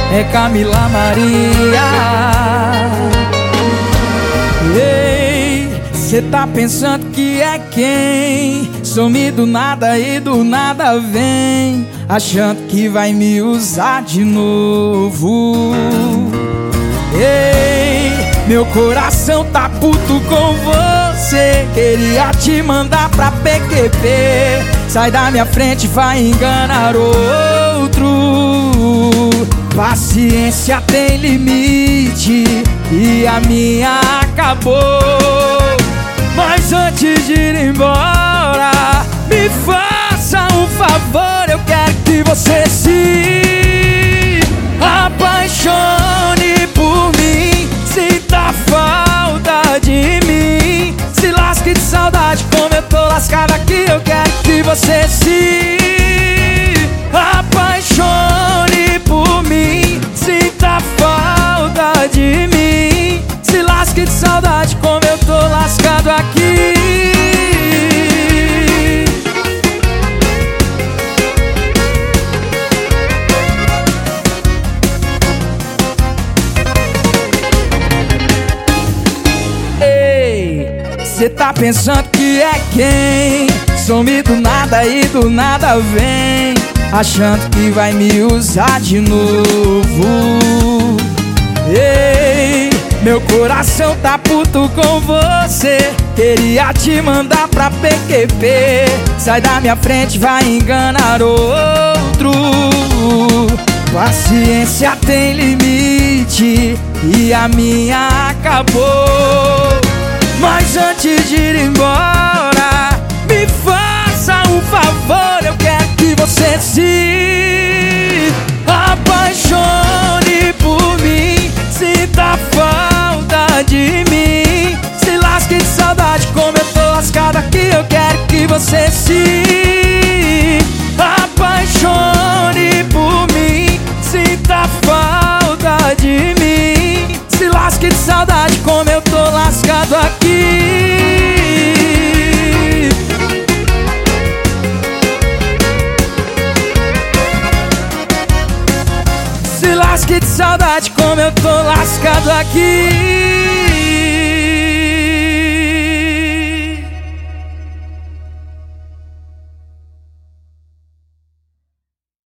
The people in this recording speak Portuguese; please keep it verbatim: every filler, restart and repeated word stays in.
é Camila Maria. Ei, cê tá pensando que é quem? Some do nada e do nada vem, achando que vai me usar de novo. Ei, meu coração tá puto com você, queria te mandar pra P Q P. Sai da minha frente, vai enganar outro. Paciência tem limite e a minha acabou. Mas antes de ir embora, me faça um favor, eu quero que você se apaixone por mim. Sinta falta de mim, se lasque de saudade como eu tô lascado aqui. Eu quero que você se apaixone por mim. Sinta falta de mim, se lasque de saudade como eu tô lascado aqui. Cê tá pensando que é quem? Some do nada e do nada vem, achando que vai me usar de novo. Ei, meu coração tá puto com você, queria te mandar pra P Q P. Sai da minha frente, vai enganar outro. Paciência tem limite e a minha acabou. Mas antes de ir embora, me faça um favor, eu quero que você se apaixone por mim. Sinta falta de mim, se lasque de saudade como eu tô lascado aqui. Eu quero que você se apaixone por mim. Sinta falta de mim, se lasque de saudade como eu tô lascado aqui. Se lasque de saudade como eu tô lascado aqui.